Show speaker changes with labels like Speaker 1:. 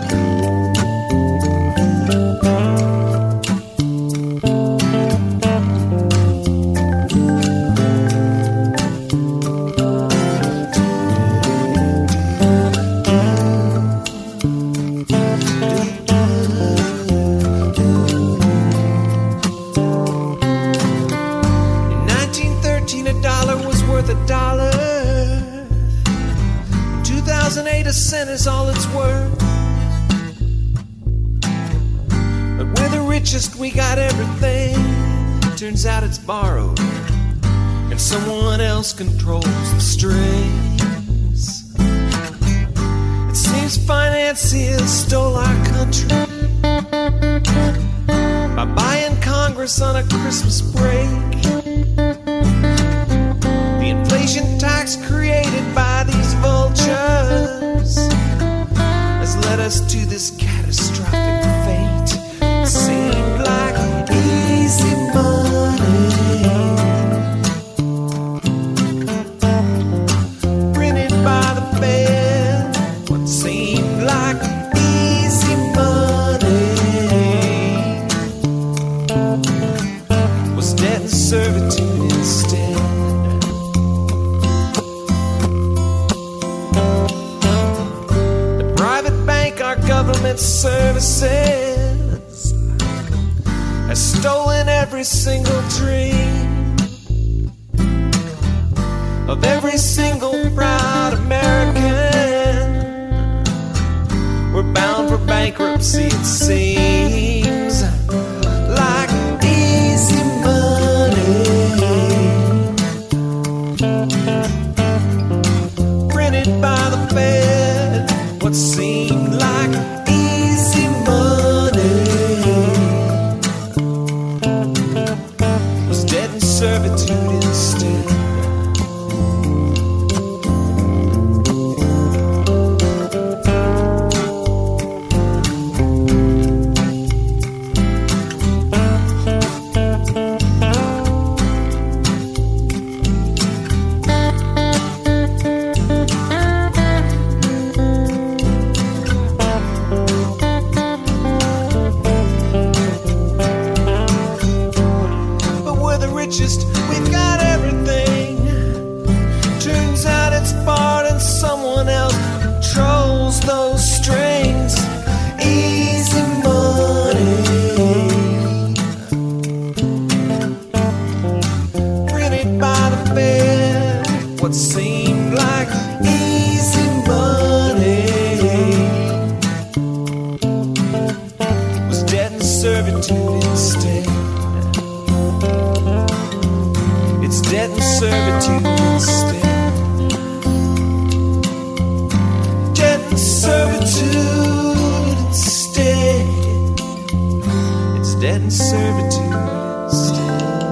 Speaker 1: A cent is all it's worth. But we're the richest, we got everything. Turns out it's borrowed, and someone else controls the strings. It seems financiers stole our country by buying Congress on a Christmas break. The inflation tax created by these vultures has led us to this catastrophic fate. It seemed like easy money, printed by the Fed. What seemed like easy money was debt and servitude instead. Government services has stolen every single dream of every single proud American. We're bound for bankruptcy, it seems like easy money, printed by the Fed. What seemed like easy money was debt and servitude instead. We've got everything. Turns out it's bought and someone else controls those strings. Easy money, printed by the Fed. What seemed like easy money was debt and servitude instead. It's debt and servitude instead. Debt and servitude instead. It's debt and servitude instead.